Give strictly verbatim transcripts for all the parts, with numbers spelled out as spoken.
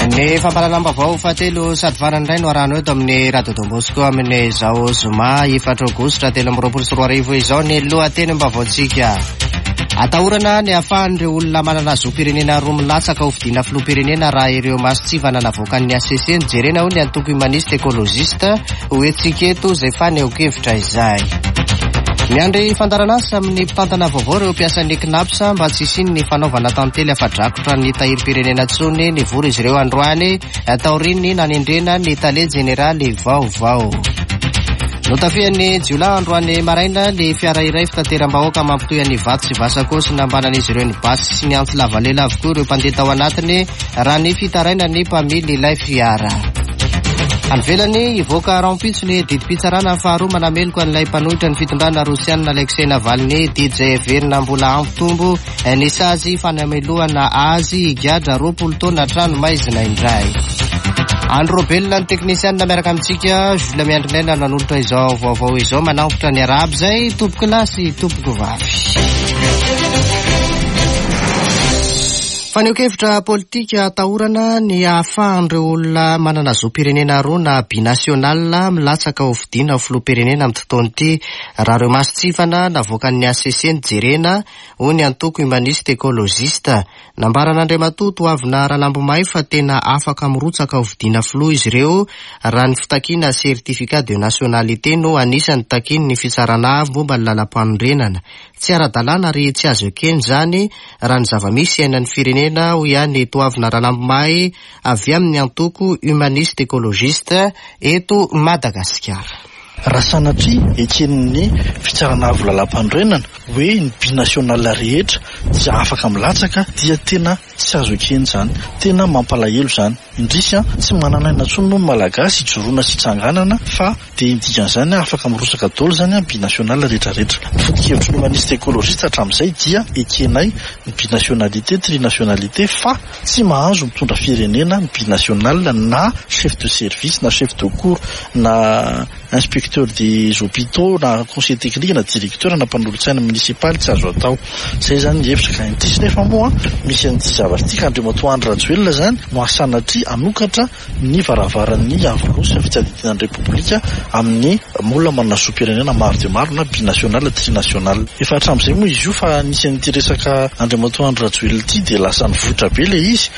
Ny fampalalam-baovao fahatelo sady farany iray no arahana eto amin'ny Radio Don Bosco amin'ny izao zoma efatra aogositra telo amby roapolo sy roa arivo izao ny lohatenim-baovaontsika. Atahorana ny ahafahan'ireo olona manana zom-pirenena roa milatsaka ho fidiana filoham-pirenena raha ireo masitsivana navoakan'ny A C C nijerena ho ny antoko humaniste ekolojista ho etsika eto izay faneho-kevitra izay. Miandry fandaranasa amin'ny mpitantana vaovao ireo mpiasan'ny knapsa mba tsy isiany ny fanaovana tantely afa-drakotra ny tahiry-pirenena tsony ny vory izy ireo androany taoriny nanendrena ny tale jeneraly vaovao. Notafian'ny jiolahy androany maraina ny fiara iray fitateram-bahoaka mampitoy an'ny vato sy vasakosy nambanan'izy ireo ny basy sy ny antsy lavalela avokoa ireo mpandeha tao anatiny raha ny fitaraina ny mpamily ilay fiara. Anvelany ivoaka rampitso ny didi-pitsarana faharoa manameloko an'ilay mpanohitra ny fitondrana rosianina Alexei Navalny D J Verina mbola ampitombo ny sazy fanamelohana azy higadra roapolo taona trano maizina indray. Andro belona ny teknisianina miaraka amintsika Jules Miandrinena nanolotra izao vaovao izao manampotra ny arabo zay tompoko lasy tompoko vavy. Faneho-kevitra politika atahorana ny ahafahan'ireo olona manana zom-pirenena roa na binasional milatsaka ho fidiana filoham-pirenena amin'ny tontolo ity raha ireo masitsifana navoakan'ny A C C nijerena ho ny antoko humaniste ekolojista. Nambaran'Andriamatoto ho avina Ranambomay fa tena afaka mirotsaka ho fidiana filoha izy ireo raha ny fitakiana sertificat de nationalité no anisany takiany ny fitsarana avy momba ny lalam-panorenana. Tsy ara-dalàna ary tsy azo ekeny zany raha ny zava-misy ainan'ny firenena ho ihany toavina Ranambomay avy amin'ny antoko humaniste ekolojista eto Madagasikara. Raha sanatria eken'ny fitsarana avy lalam-panorenana hoe ny binasional rehetra tsy afaka milatsaka dia tena tsy azo ekeny zany, tena mampalahelo zany. Indrisy tsy manana aina intsony no malagasy hijoroana sy hitsanganana fa dia indikan'izany afaka mirotsaka daholo zany binasional rehetrarehetra. Ny foto-kevitry ny humaniste ekolojista hatramin'izay dia ekenay ny binasionalité trinationalité fa tsy mahazo mitondra firenena ny binasional na chef de service na chef de cour na inspecteur des hôpitaux na conseiller technique na directeur na mpanolotsaina municipal tsy azo atao. Zay zany ny hevitra ka indrisy nefa moa misy an'ity zavatra ity ka Andriamatoa Andry Rajoelina zany no asanatria anokatra ny varavaran'ny avolosy fitsadirana repoblika amin'ny molona manana zom-pirenena maro dia maro na binasional trinational. Efa hatramin'izay moa izy io fa nisy an'ity resaka Andriamatoa Andry Rajoelina ity dia lasa nivohitra be le izy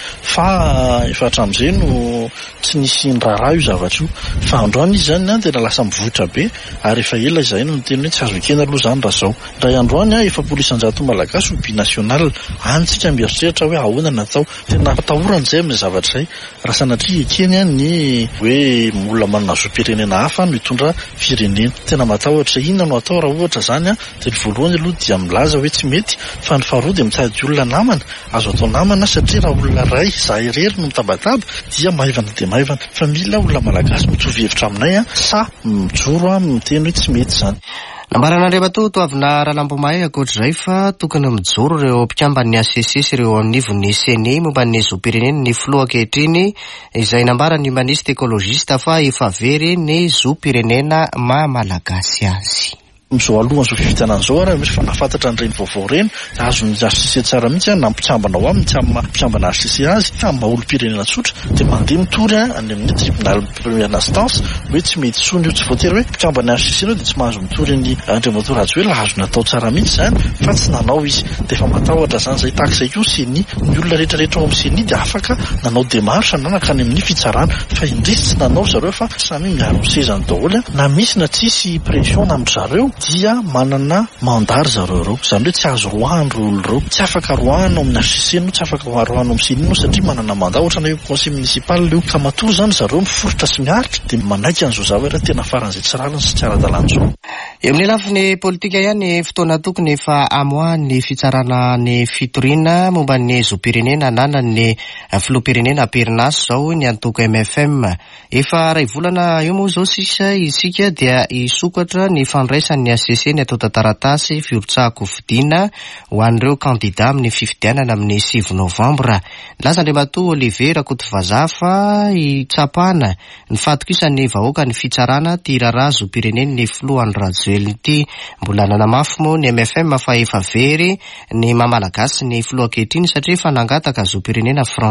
fa efa hatramin'izay no tsy nisy niraharaha io zavatra io fa androany izy zany a tena lasa mivohitra be ary efa ela izay no teny hoe tsy azo ekena aloha zany raha zao. Raha androany a efa polisan-jato malagasy ho binasional antsika mieritreritra hoe ahoana natao tena atahorana izay amin'ny zavatra izay raha sanatria ekeny a ny hoe molona manana zom-pirenena hafa no hitondra firenena. Tena matahotra inona no atao raha ohatra zany a dia ny voalohany aloha dia milaza hoe tsy mety fa ny faharoa dia mitady olona namana azo atao namana satria raha olona ray za irery no mitabataba dia maivana dia maivana fa mila olona malagasy mitovy hevitra aminay a sa mijoro a miteny hoe tsy mety zany. Nambaran'Andriamatoa toavina Ranambomay akoatr'izay fa tokony mijoro ireo mpikamban'ny A C C sy ireo anivon'ny seni momba ny zom-pirenena ny filoha ankehitriny izay nambarany humaniste ekolojista fa efa very ny zom-pirenena maha-malagasy azy. Mizao alohan zao fivitanana zao ary misy fa nafantatra n'ireny vaovao reny azo ny R C C tsara mihitsy na mpikambana ao aminy tsy amin'ny mpikambana R C C azy fa mba olo-pirenena tsotra dia mandeha mitory any amin'ny tribunal première instance hoe tsy mety tsony io, tsy voatery hoe mpikambana R C C anao dia tsy mahazo mitory ny Andriamatoa Rajoelina azo natao tsara mihitsy zany fa tsy nanao izy dia efa matahotra zany zay tahak'izay koa seni ny olona rehetrarehetra ao amin'ny seni dia afaka nanao démarche nanaka any amin'ny fitsarana fa indrisy tsy nanao zareo fa samy miaro ny sezany daholo na misy na tsisy pression amin'ny zareo dia manana mandary zareo reo zany hoe tsy azo roahany olo reo tsy afaka roahana amin'ny R C C no tsy afaka roahana amin'ny seni no satria manana mandat ohatra na io conseil municipal io ka matory zany zareo miforitra sy miaritra dia manaiky an'izao zavatra tena faran'izay tsy rariny sy tsy ara-dalàna zao. Eo amin'ny lafiny politika ihany fotoana tokony efa amoahany fitsarana ny fitoriana momba ny zom-pirenena nana ny filoham-pirenena Perinaso zao ny antoko M F M. Efa ray volana eo moa zao sisa isika dia isokatra ny fandraisan'ny A C C ny atao tantaratasy fiorotsahako fidiana ho an'ireo kandida amin'ny fifidianana amin'ny sivy novambra. Laza Andriamatoa Olivier Rakotovazafa itsapana ny fatokisan'ny vahoaka ny fitsarana ty raharaha zom-pirenena ny filohan'ny Rajoelina ity. Mbola nanamafy moa ny M F M fa efa very ny mamalagasy ny filoha ankehitriny satria efa nangataka zom-pirenena Frantsay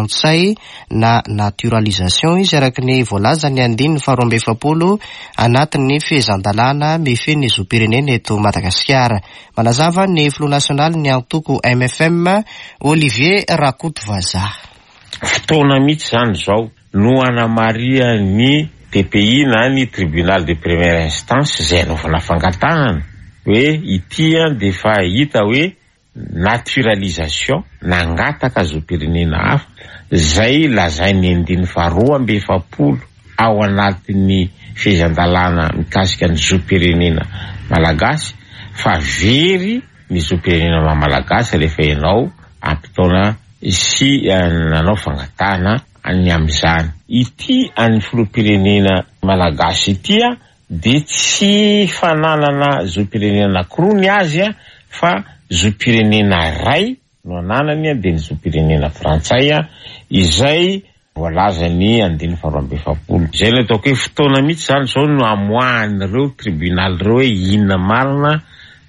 antsay na naturalisation izy araky ny voalaza ny andininy faharoa amby efapolo anatin'ny fehezan-dalàna mifehy zoom-pirenena eto Madagasikara. Manazava ny Flot National ny antoko M F M Olivier Rakotovaza. Fotoana mihitsy zany zao no anamaria ny T P I na ny tribunal de première instance zay anaovana fangatahana hoe ity de fa hita hoe naturalisation nangataka zoom-pirenena hafa zay lazainy andiny faharoa amby efapolo ao anatin'ny fehezan-dalàna mikasika ny zoom-pirenena malagasy fa very ny zoom-pirenena malagasy rehefa ianao ampitaona sy nanao fangatahana any am'izany. Ity any filoham-pirenena malagasy ity de tsy fananana zoom-pirenena anankiroa azy fa zoom-pirenena ray no ananany de ny zoom-pirenena frantsay izay voalaza ny andiny faharoa amby efapolo. Zay le ataoko hoe fotoana mihitsy zany zao no amoahan'ireo tribunal reo hoe inona marina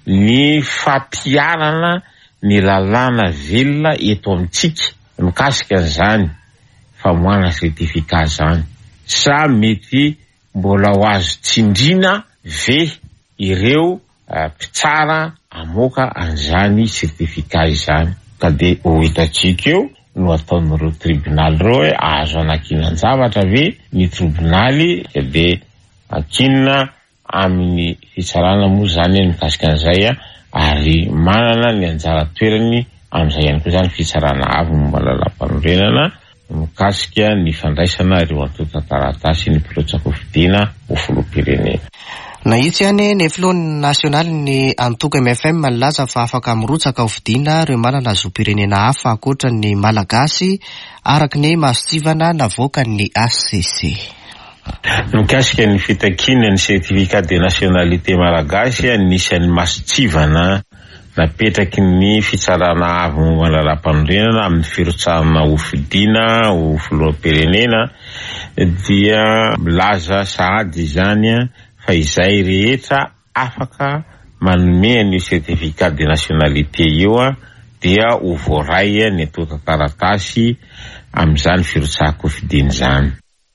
ny fampiarana ny lalàna velona eto amintsika mikasika an'izany famoahana sertifika zany sa mety mbola ho azo tsindrina ve ireo mpitsara amoka an'izany sertifika izany ka de ho hitatsika eo no ataon'ireo tribunal reo hoe azo anakinan-javatra ve ny tribunaly de akinina amin'ny fitsarana moa zany mikasika an'izay ary manana ny anjara toerany amin'izay ihany koa zany fitsarana avy momba lalam-panorenana mikasika ny fandraisana ireo antota taratasy ny mpilotsako fidina ho filoham-pirenena. Na itsy ihany ny Flot National ny antoko M F M malaza fa afaka mirotsaka ho fidina ireo manana zoom-pirenena hafa ankoatra ny malagasy araky ny masitsivana navoaka ny A C C. Mikasika ny fitakiana ny certificat de nationalité malagasy anisan'ny masitsivana napetraky ny fitsarana avy momba lalam-panorenana amin'ny firotsahana ho fidina ho filoham-pirenena dia milaza sahady izany fa izay rehetra afaka manome ny certificat de nationalité io dia ho voaray ny atota taratasy amin'izany firotsahako fidina zany.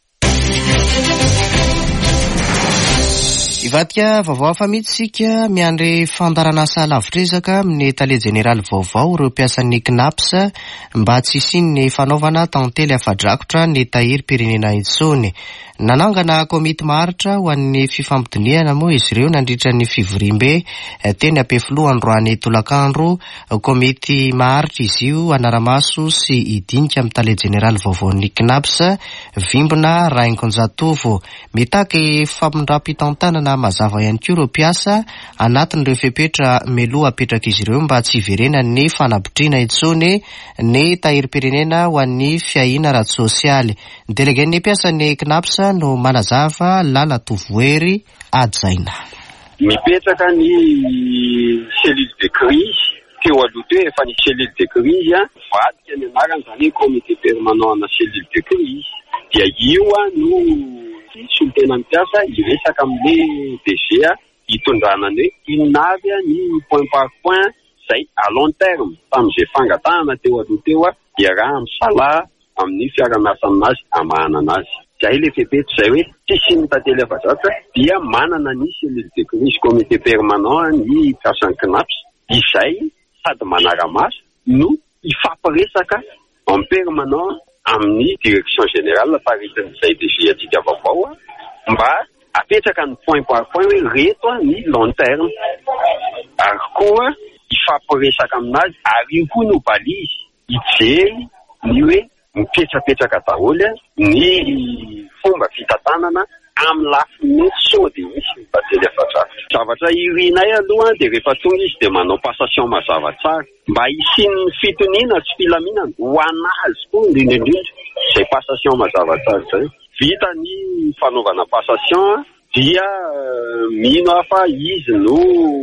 Ivadika vaovao hafa mihitsika miandry fandaran'asa lavitrezaka amin'ny tale jeneraly vaovao ireo mpiasan'ny CNAPS mba tsy hisian'ny fanaovana tantely afadrakotra ny tahiry-pirenena intsony. Nanangana komity maharitra ho an'ny fifampidiniana moa izy ireo nandritra ny fivorimbe teny ampefilo androany tolakandro. Komity maharitra izy io anaramaso sy idinika amin'ny tale jeneraly vaovaon'ny CNAPS vimbona Rainkonjatovo mitaky fampindram-pitantanana mazava ihany koa ireo mpiasa anatin'ireo fepetra meloa apetraka izy ireo mba tsy hiverena ny fanapitrina intsony ny tahiry-pirenena ho an'ny fiahina ara-tsosialy. Ny delegain'ny mpiasan'ny CNAPS no manazava Lala Tovoery Adjaina. Mipetraka ny cellule de crise teo aloha teo efa ny cellule de crise vadika ny anarany zany comité permanent na cellule de crise dia io no solitena mpiasa iresaka amin'le D G hitondrana ny inona avy ny point par point zay à long terme tamin'izay fangatahana teo aloha teo dia raha amin'ny salaha amin'ny fiara-miasa aminazy amahana anazy. Zay le fepetra zay hoe tsisy ny tantely afa-dratra dia manana ny cellule de crise comité permanent ny mpiasan'ny CNAPS izay sady manara-maso no ifampiresaka en permanent amin'ny direction générale paritan'izay D G atsika vaovao mba apetraka ny point par point hoe reto ny long terme ary koa ifampiresaka aminazy ary io koa no balizy ijery ny hoe mipetrapetraka daholo ny fomba fitantanana amin'ny lafiny sao de misy ny tantely afa-dratra. Zavatra irinay aloha de rehefa tonga izy de manao passation mazava tsara mba hisian'ny fitoniana sy filaminana ho anazy koa indrindrindrindra zay passation mazava tsara zay. Vita ny fanaovana passation dia mino afa izy no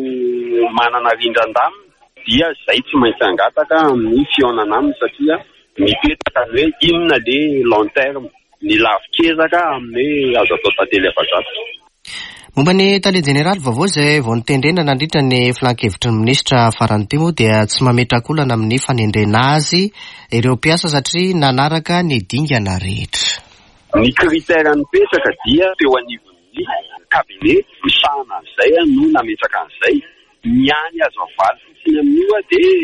manana rindran-damina dia zay tsy maintsy angataka amin'ny fionana aminy satria mipetraka hoe inona le long terme ny lavitrezaka amin'ny azo atao tantely afa-dratra. Momba ny tale jeneraly vaovao izay vao nitendrena nandritra ny filan-kevitry ny minisitra farany teo moa dia tsy mametrakolana amin'ny fanendrena azy ireo mpiasa satria nanaraka ny dingana rehetra. Ny kritera nipetraka dia teo anivon'ny kabinet misahana an'izay no nametraka an'izay. Miany azo avaly fotsiny amin'io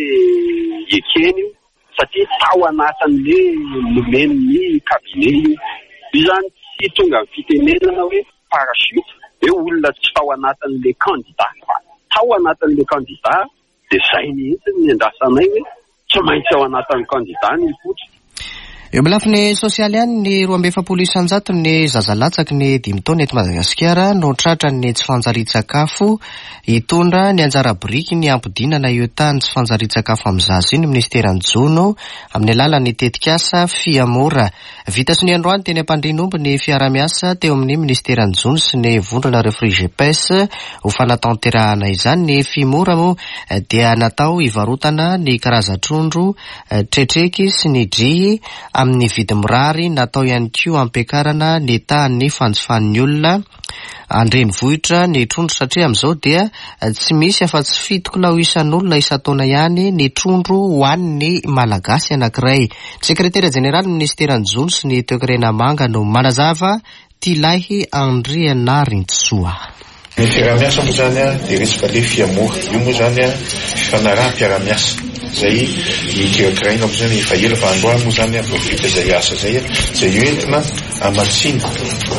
dia ekeny io satria tao anatin'le nomen'ny kabinet io. Io zany tsy tonga ny fitenenana hoe parachute hoe olona tsy tao anatin'le candidat fa tao anatin'le candidat dia zay mihitsy ny andrasanay hoe tsy maintsy ao anatin'ny candidat ny fotsy. Eo amin'ny lafiny sosialy ihany ny roa amby efapolo isanjato ny zazalatsaky ny dimy taona eto Madagasikara no tratra ny tsy fanjarian-tsakafo hitondra ny anjara biriky ny ampidinana io tany tsy fanjarian-tsakafo amin'ny zaza iny ministeran'ny Jono amin'ny alalan'ny tetikasa fiamora. Vita sy ny androany teny ampandrinombo ny fiara-miasa teo amin'ny ministeran'ny Jono sy ny vondrona refri G P S ho fanatanterahana izany. Ny fiamora moa dia natao hivarotana ny karaza-trondro, tretreky sy ny drihy amin'ny vidy mirary, natao ihany koa ampiakarana ny tahan'ny fanjifan'ny olona andrenivohitra ny trondro satria amin'izao dia tsy misy afa-tsy fito kilao isan'olona isan-taona ihany ny trondro hoan'ny malagasy anankiray. Sekretera jeneraly ministeran'ny Jono sy ny toekarena manga no manazava Tilahy Andrianarintsoa. Ny fiara-miasa moa zany a dia resaka le fiamora io moa zany a fifanaraha-piara-miasa zay ikiraikiraina moa zany efa ela fa androany moa zany a vao vita zay asa zay a zay io entina amatsina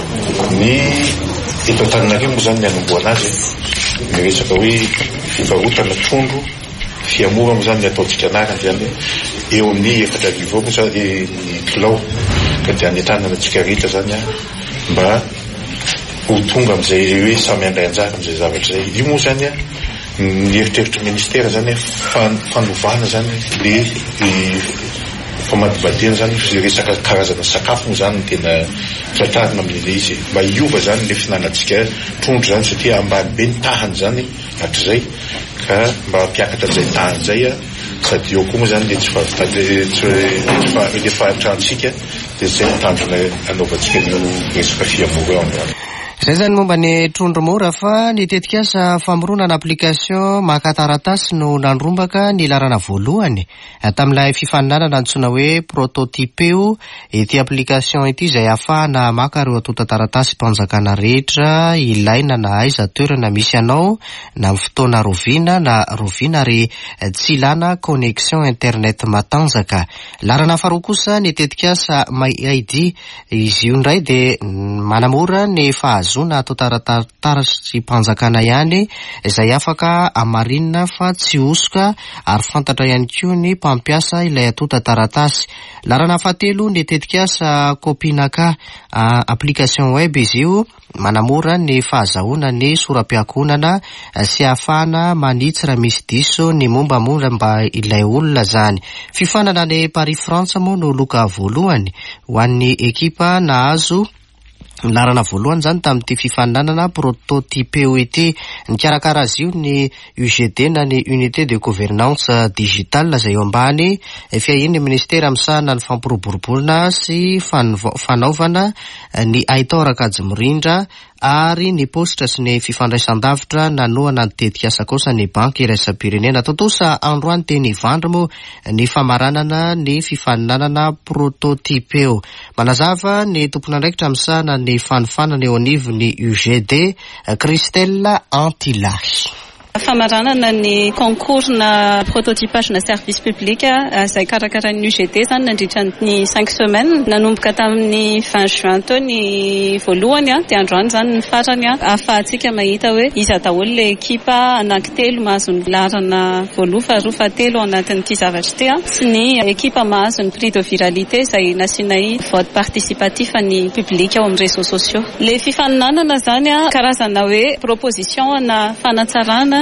ny eto Antananarivo moa zany ny anomboana azy ny resaka hoe fivarotana trondro fiamora moa zany ny ataontsika anarany zany eo amin'ny efatra arivo moa zany ny kilao ka dia anentanana antsika rehetra zany a mba ho tonga amin'izay hoe samy andray anjara amin'izay zavatra zay. Io moa zany a ny eritreritry ministera zany fanovana zany le famadibadena zany resaka karazana sakafo moa zany tena tratarina amin'ile izy mba hiova zany le finanantsika trondro zany satria ambany be ny tahany zany hatrizay ka mba hampiakatra an'izay tahany zay a sady eo koa moa zany le tsy fahavitale fahatrantsika dia zay tanjona anaovantsika no resaka fiamora eo androany. Zay zany momba ny trondro mora fa ny tetikasa famoronana application makataratasy no nandrombaka ny larana voalohany tamin'ilay fifaninanana antsoina hoe prototipeo ity application ity izay ahafahana maka ireo atonta-taratasy mpanjakana rehetra ilaina na aiza toerana misy anao na amin'ny fotoana roviana na roviana ary tsy ilana connexion internet matanjaka. Larana faharoa kosa ny tetikasa My I D izy io indray dia manamora ny fahazo zona atao taratarasy mpanjakana ihany izay afaka amarinina fa tsy osoka ary fantatra ihany koa ny mpampiasa ilay atonta taratasy. Larana fahatelo ny tetikasa Kopinaka application web izy io manamora ny fahazahoana ny soram-piankonana sy ahafahana manitsy raha misy diso ny momba mora mba ilay olona zany. Fifanana ny Paris France moa no loka voalohany ho an'ny ekipa nahazo larana voalohany zany tamin'ity fifaninanana prototipeo ity. Nikarakara azy io ny U G D na ny unité de gouvernance digitale izay eo ambany fiahin'ny ministera misahana ny fampiroboroborona sy fanaovana ny Aitor Kajimirindra ary ny postra sy ny fifandraisan-davitra nanoana ny tetikasa kosa ny banky iraisam-pirenena. Totosa androany teny Ivandry moa ny famaranana ny fifaninanana prototipeo. Manazava ny tompon'andraikitra misahana ny fanofanana eo anivon'ny U G D Christelle Antilahy. Famaranana ny concours na prototypage na service public izay karakaran'ny U G D zany nandritra ny cinq semaines nanomboka tamin'ny vingt juin teo ny voalohany a dia androany zany ny farany a ahafahantsika mahita hoe iza daholo le ekipa anankitelo mahazo ny larana voaloha faharoa fahatelo anatin'ity zavatra ity a sy ny ekipa mahazo ny prix de viralité izay nasianay vote participatif ny public ao amin'ny réseaux sociaux. Le fifaninanana zany a karazana hoe proposition na fanatsarana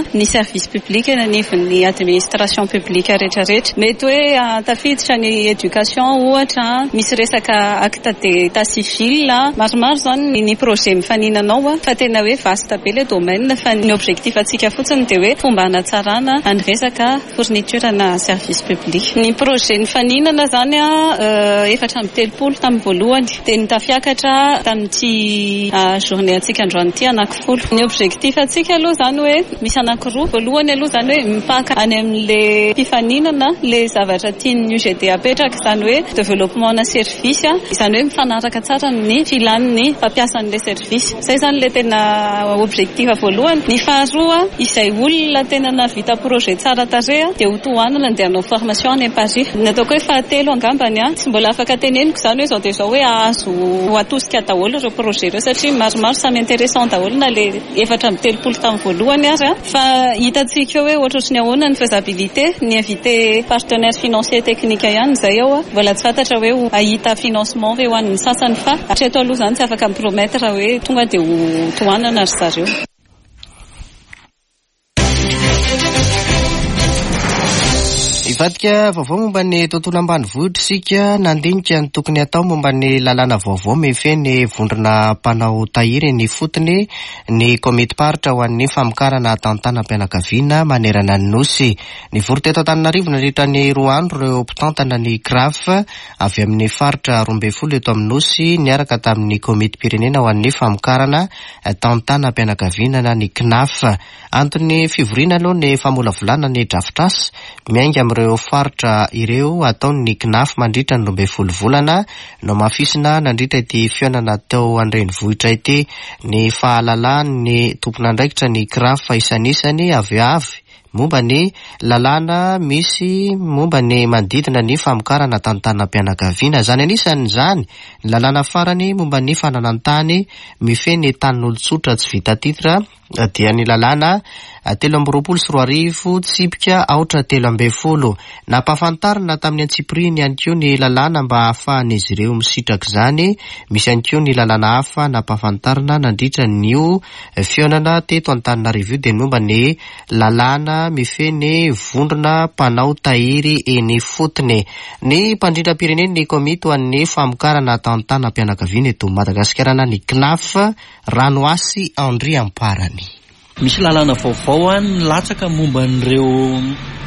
ny service public na ny administration publique rehetrarehetra. Mety hoe tafiditra ny education ohatra, misy resaka acte d'état civil, maromaro zany ny projet mifaninanao fa tena hoe vaste be le domaine fa ny objectif atsika fotsiny dia hoe fomba hanatsarana any resaka fourniture na service public. Ny projet nifaninana zany efatra amby telopolo tamin'ny voalohany dia nitafiakatra tamin'ity journée atsika androany ity anankifolo. Ny objectif atsika aloha zany hoe misy anankiroa. Voalohany aloha zany hoe mipaka any amin'le mpifaninana le zavatra tian'ny U G D apetraka, zany hoe développement na service, izany hoe mifanaraka tsara ny filan'ny mpampiasan'le service. Zay zany le tena objectif voalohany. Ny faharoa, izay olona tena navita projet tsara tareha dia ho tohanana dia hanao formation any Paris. Nataoko hoe fahatelo angambany a, tsy mbola afaka teneniko zany hoe zao dia zao hoe azo atosika daholo ireo projet ireo satria maromaro samy intéressant daholo na le efatra amby telopolo tamin'ny voalohany ary. Fa hitantsika hoe ohatrotry ny ahoana ny faisabilité, ny invité partenaire financier technique ihany zay ao, mbola tsy fantatra hoe ahita financement ve ho an'ny sasany fa hatreto aloha zany tsy afaka mipromettre hoe tonga dia ho tohanana ry zareo. Ivadika vaovao momba ny tontolo ambanivohitra sika, nandinika ny tokony atao momba ny lalàna vaovao mifeny vondrona mpanao tahiry ny fotony ny komiti-paritra ho an'ny famokarana tantanam-pianakaviana manerana ny nosy. Ny vory teto Antananarivo nandritra ny roa andro ireo mpitantana ny graf avy amin'ny faritra roa ambin'ny folo eto amin'ny nosy niaraka tamin'ny komiti-pirenena ho an'ny famokarana tantanam-pianakaviana na ny C N A F. Antony fivoriana aloha ny famolavolana ny drafitrasy miainga amin'ireo faritra ireo ataony C N A F mandritra ny roa ambin'ny folo volana no mafisina nandritra ity fiainana teo an-drenivohitra ity ny fahalalan'ny tompon'andraikitra ny C R A F isan'isany avy avy momba ny lalàna misy momba ny manodidina ny famokarana tantanam-pianakaviana. Zany anisany zany ny lalàna farany momba ny fananantany mifeny tanin'olon-tsotra tsy vita titra dia ny lalàna telo amby roapolo sy roa arivo tsipika aotra telo ambin'ny folo. Nampahafantarina tamin'ny antsipiriny ihany koa ny lalàna mba ahafahan'izy ireo misitraka izany. Misy ihany koa ny lalàna hafa nampahafantarina nandritra nio fiainana teto Antananarivo io dia momba ny lalàna mifeny vondrona mpanao tahiry eny fotony. Ny mpandrindram-pirenena ny komity ho an'ny famokarana tantanam-pianakaviana eto Madagasikara na ny C N A F, Ranoasy Andry Amparany. Misy lalàna vaovao any latsaka momba n'ireo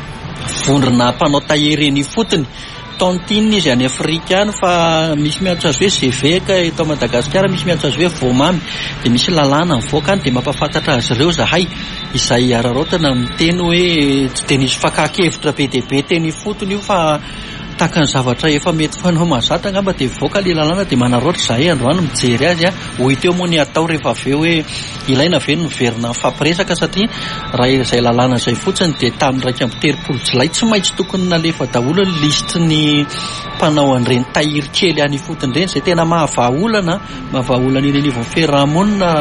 vondrona mpanao tahiry eny fotony. Tontine izy any Afrika any fa misy miantso azy hoe Zeveka eto Madagasikara, misy miantso azy hoe Voamamy. Dia misy lalàna mivoaka any dia mampafantatra azy ireo zahay izay araraotana miteny hoe tsy dia nisy fakakevitra be dia be teny fotony io fa taka ny zavatra efa mety fanao mahazatra angamba dia voaka le lalàna dia manaroatra zahay androany mijery azy a ho hita eo moa ny atao rehefa avy eo hoe ilaina ve miverina fampiresaka satria raha izay lalàna izay fotsiny dia tamin'ny raika amby telopolo jolay tsy maintsy tokony nalefa daholo ny listy ny mpanao an'ireny tahiry kely any fotony ireny izay tena mahavahaolana mahavahaolana eny anivon'ny fiarahamonina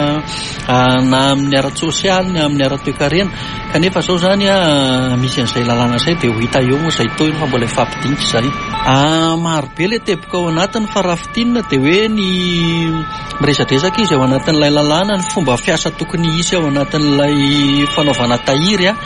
na amin'ny ara-tsosialy na amin'ny ara-toekarena kanefa zao zany a misy an'izay lalàna izay dia ho hita eo moa izay toy fa mbola ifampidinika izay. Maro be le teboka ao anatiny fa raha fitinina dia hoe ny miresadresaka izy ao anatin'ilay lalàna ny fomba fiasa tokony hisy ao anatin'ilay fanaovana tahiry a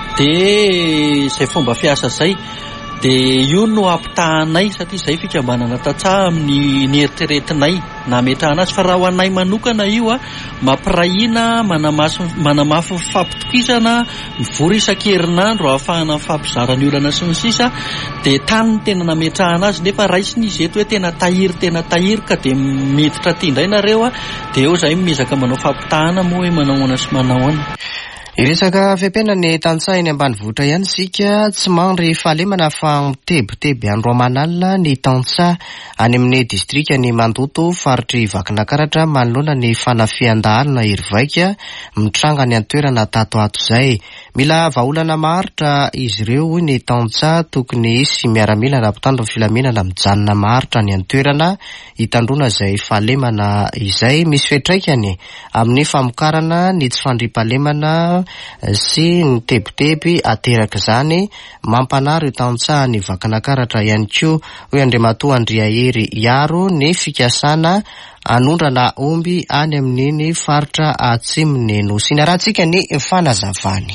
dia izay fomba fiasa izay dia io no ampitahanay satria izay fikambanana tantsaha amin'ny ny eritreretinay na metrahana azy fa raha ho anay manokana io a mampirahina manamafy mifampitokisana mivory isan-kerinandro ahafahana mifampizara ny olana sy ny sisa dia tany ny tena nametrahana azy nefa raisin'izy eto hoe tena tahiry tena tahiry ka dia miditra aty indray nareo a dia eo izay mizaka manao fampitahana moa hoe manao ona sy manao ona. Iresaka fiampena ny tantsaha eny ambanivohitra ihany sika tsy mandry fahalemana fa mitebiteby andro aman'alina ny tantsaha any amin'ny distrika ny Mandoto faritry Vakinakaratra manoloana ny fanafian-dàlana Irivaika mitranga ny antoerana tatoato izay. Mila vahaolana maharitra izy ireo ny tantsaha tokony hisy miaramila na mpitandro filaminana mijanona maharitra ny antoerana hitandrona izay fahalemana izay. Misy fetraikany amin'ny famokarana ny tsy fandriam-pahalemana sy ny tebiteby ateraka izany mampanary tantsaha ny Vakinakaratra ihany koa hoe Andriamatoa Andriahery Iaro ny fikasana anondrana omby any amin'iny faritra atsimon'ny Nosy. Rahantsika ny fanazavany.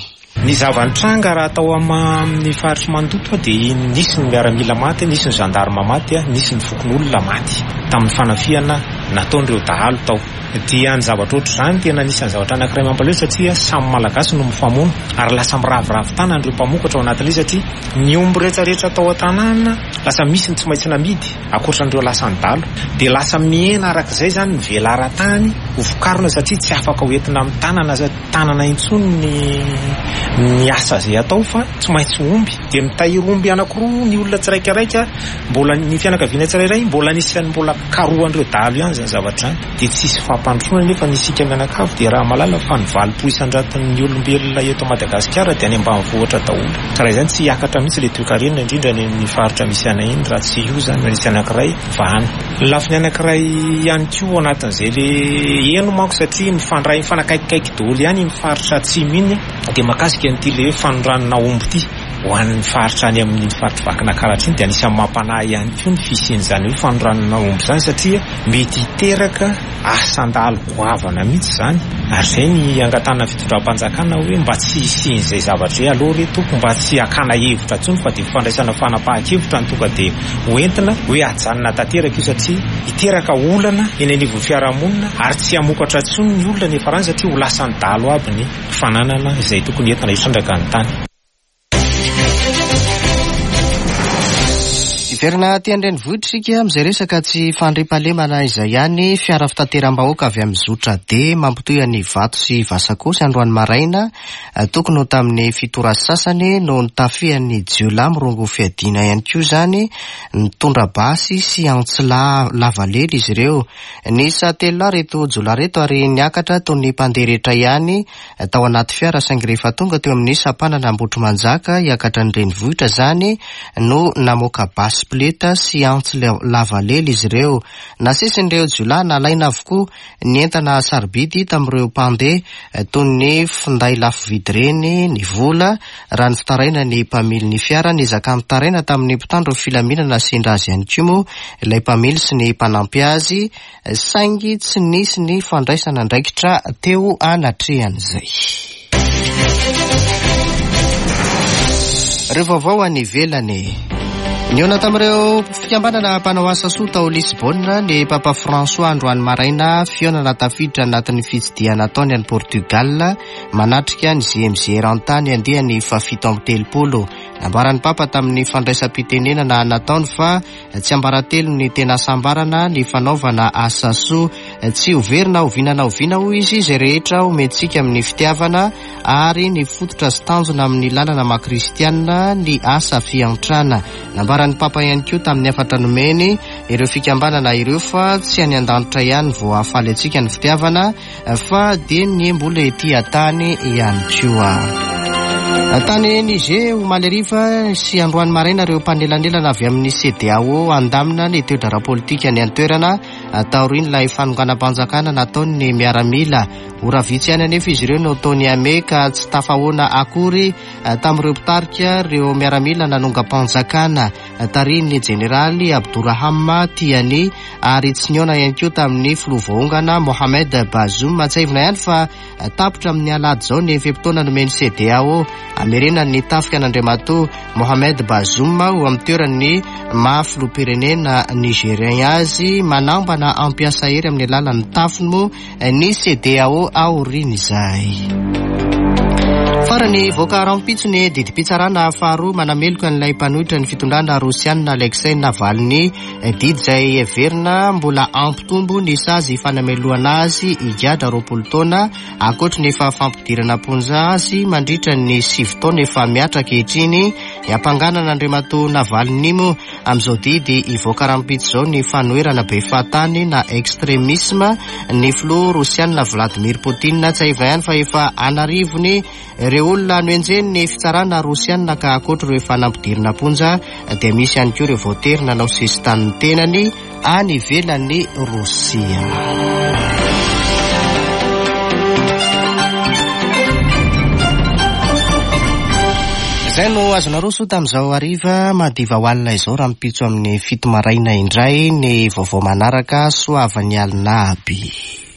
Ny zava-nitranga raha atao amin'ny faritry mandoto dia nisy ny miaramila maty, nisy ny gendarme maty, nisy ny fokon'olona maty tamin'ny fanafiana nataon'ireo dahalo tao. Dia ny zavatra ohatr'izany tena nisy ny zavatra anankiray mampalahelo satria samy malagasy no mifamono ary lasa miravoravo tanan'ireo mpamokatra ao anatin'izy satria ny omby rehetrarehetra tao an-tanàna lasa misy ny tsy maintsy namidy akoatran'ireo lasa nydalo dia lasa miena arak'izay zany ny velara-tany ho vokarina satria tsy afaka hoentina amin'ny tanana tanana intsony ny ny asa izay atao fa tsy maintsy omby dia mitahiry omby anankiroa ny olona tsiraikaraika mbola ny fianakaviana tsirairay mbola nisy mbola karohan'ireo dahalo ihany zany zavatra zany dia tsisy fampandrosoana nefa nisika mianakavy dia raha malala fa ny valopolo isan-jaton'ny olombelona eto Madagasikara dia any ambanivohitra daholo ka raha izany tsy hiakatra mihitsy ilay toekarenina indrindra ny faritra misy ana iny raha tsy io zany misy anankiray vahana lafiny anankiray ihany koa anatin'izay le eno manko satria mifandray mifanakaikikaiky daholo ihany mifaritra atsimo iny dia makasika n'ity le fanondranona omby ity ho an'ny faritra any amin'ny faritra vakina karatra iny dia anisan'ny mampanahy ihany koa ny fisian'izany hoe fanondranona omby zany satria mety hiteraka asandalo goavana mihitsy zany ary izay ny angatana fitondram-panjakana hoe mba tsy hisian'izay zavatra hoe aloha re toko mba tsy hakana hevitra ntsony fa dia fifandraisana fanapahan-kevitra ny tonga dia hoentina hoe ajanona tanteraka io satria hiteraka olana eny anivon'ny fiarahamonina ary tsy hamokatra ntsony ny olona nefa rany satria ho lasany dalo aby ny fananana izay tokony entina hitrandraka ny tany. Verina aty an-drenivohitra isika amin'izay resaka tsy fandriam-pahalemana izay ihany fiara fitateram-bahoaka avy amin'ny zotra D mampitohy an'ny vato sy Vasakosi androany maraina tokony ho tamin'ny fitora sasany no nitafian'ny jiolahy mirongo fiadiana ihany koa zany nitondra basy sy antsila lavalely izy ireo. Nisa telo reto jiolahy reto ary niakatra toy ny mpandeha rehetra ihany tao anaty fiara saingy rehefa tonga teo amin'ny sampanana Ambotrimanjaka hiakatra ny renivohitra zany no namoaka basy pleta sy antsy lavalely izy ireo. Nasisin'ireo jiolahy nalaina avokoa ny entana sarobidy tamin'ireo mpandeha toy ny finday lafo vidy reny, ny vola, raha ny fitaraina ny mpamily ny fiara nizaka mitaraina tamin'ny mpitandro filaminana sendra azy ihany koa moa ilay mpamily sy ny mpanampy azy saingy tsy nisy ny fandraisana ndraikitra teo anatrehan'izay. Ireo vaovao any ivelany. Niona tamin'ireo fikambanana mpanao asa soa tao Lisbonne ny Papa François androany maraina fionana tafiditra anatin'ny fitsidiana ataony any Portugal manatrika ny G M G rantany andehany fa fito amby telopolo. Nambaran'ny Papa tamin'ny fandraisam-pitenenana nataony fa tsy ambaratelo ny tena sambarana ny fanaovana asa soa, tsy overina ovinana ovina ho izy izay rehetra ometsika amin'ny fitiavana ary ny fototra sy tanjona amin'ny lalana makristianina ny asa fiantrana. Nambaran'ny Papa ihany koa tamin'ny afatra nomeny ireo fikambanana ireo fa tsy any an-danitra ihany vao ahafaly antsika ny fitiavana fa dia ny mbola ety atany ihany koa. Tany Niger ho maleriva sy androany maraina ireo mpanelanelana avy amin'ny C D A O andamina ny toe-draharaha politika ny antoerana taoriany ilay fanonganam-panjakana nataony ny miaramila. Ora vitsy ihany anefa izy ireo no tao niame ka tsy tafahoana akory tamin'ireo mpitarika ireo miaramila nanonga-panjakana tariny jeneraly Abdouraham Tiani ary tsy niona ihany koa tamin'ny filoha vahoangana Mohamed Bazoum. Matsaivina ihany fa tapitra amin'ny alady zao ny efem-potoana nomeny C D A O amerena ny tafika an'Andriamatoa Mohamed Bazoum ho amin'ny toeran'ny maha-filoham-pirenena Nigérien azy manambana ampiasa hery amin'ny alalan'ny tafiny moa ny C D A O aoriana izay. Farany voaka rampitsony didi-pitsarana faharoa manameloka n'ilay mpanohitra ny fitondrana Rosianina Alexei Navalny didy izay everina mbola ampitombo ny sazy fanameloana azy igadra roapolo taona ankoatra ny efa fampidirana ponja azy mandritra ny sivy taona efa miatra ankehitriny. Ampanganana Andriamatoa Navalny moa amin'izao didy ivoaka rampitsy izao ny fanoherana be fahatany na extremisme ny filoha Rosianina Vladimir Poutine. Tsy aiva ihany fa efa anarivony ireo olona noenjeny ny fitsarana Rosianina ka akoatra ireo efa nampidirana ponja dia misy ihany koa ireo voatery nanao sesitany tenany any ivelan'ny Rosia. Izay no azonareo soa tamin'izao hariva madiva ho alina izao raha mipitso amin'ny fito maraina indray ny vaovao manaraka soavany alina aby.